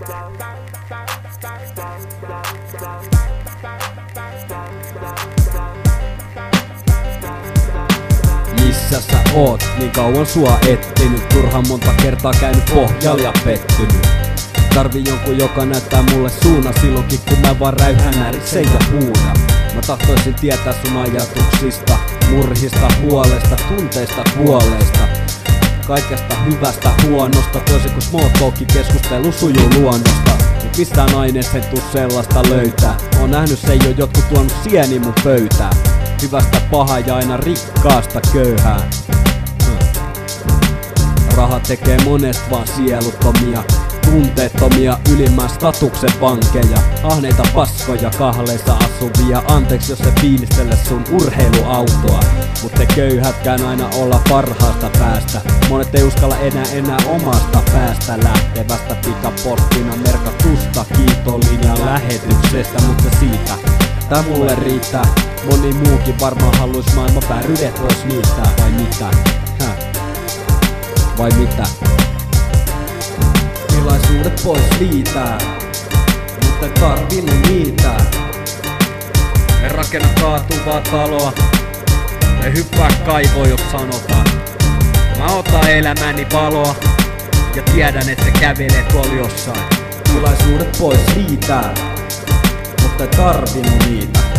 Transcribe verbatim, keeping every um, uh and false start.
Missä sä oot? Niin kauan sua etsinyt. Turhan monta kertaa käynyt pohjalla ja pettynyt. Tarvii jonkun, joka näyttää mulle suunnan silloinkin, kun mä vaan räyhän ääritsen ja huudan. Mä tahtoisin tietää sun ajatuksista, murhista, huolesta, tunteista, huoleista, kaikesta hyvästä, huonosta, toisin kuin small talkin keskustelu sujuu luonnosta. Mut mistään aineesta en tuu sellaista löytää. Oon nähnyt sen jo, jotkut tuonut sieni mun pöytään. Hyvästä pahaa ja aina rikkaasta köyhää. Raha tekee monesta vaan sieluttomia, tunteettomia, ylimmän statuksen vankeja. Ahneita paskoja kahleissa asuvia. Anteeksi jos se fiilistele sun urheiluautoa. Mut te köyhätkään aina olla parhaasta päästä. Monet ei uskalla enää enää omasta päästä lähtevästä pikapostina merkatusta kiitolinjan lähetyksestä. Mutta siitä tää mulle riittää. Moni muukin varmaan haluis maailman vääryydet pois niistä. Vai mitä? Häh? Vai mitä? Tilaisuudet pois liitää, mutta ei tarvinnut niitä. En rakenna kaatuvaa taloa, ei hyppää kaivoa jos sanotaan. Mä otan elämäni valoa ja tiedän että kävelee tuolla jossain. Tilaisuudet pois liitää, mutta ei tarvinnut niitä.